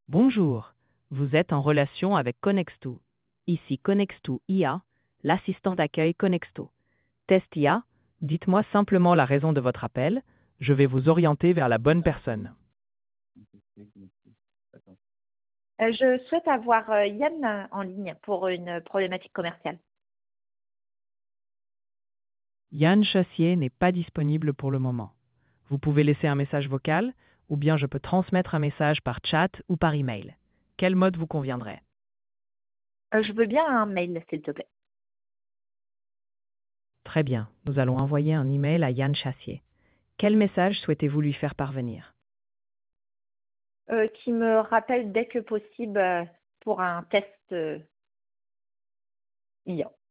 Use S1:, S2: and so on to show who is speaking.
S1: Bonjour, vous êtes en relation avec Connexto. Ici Connexto IA, l'assistant d'accueil Connexto. Test IA, dites-moi simplement la raison de votre appel, je vais vous orienter vers la bonne personne.
S2: Je souhaite avoir Yann en ligne pour une problématique commerciale.
S1: Yann Chassier n'est pas disponible pour le moment. Vous pouvez laisser un message vocal ou bien je peux transmettre un message par chat ou par email. Quel mode vous conviendrait?
S2: Je veux bien un mail, s'il te plaît.
S1: Très bien, nous allons envoyer un email à Yann Chassier. Quel message souhaitez-vous lui faire parvenir?
S2: Qui me rappelle dès que possible pour un test IA.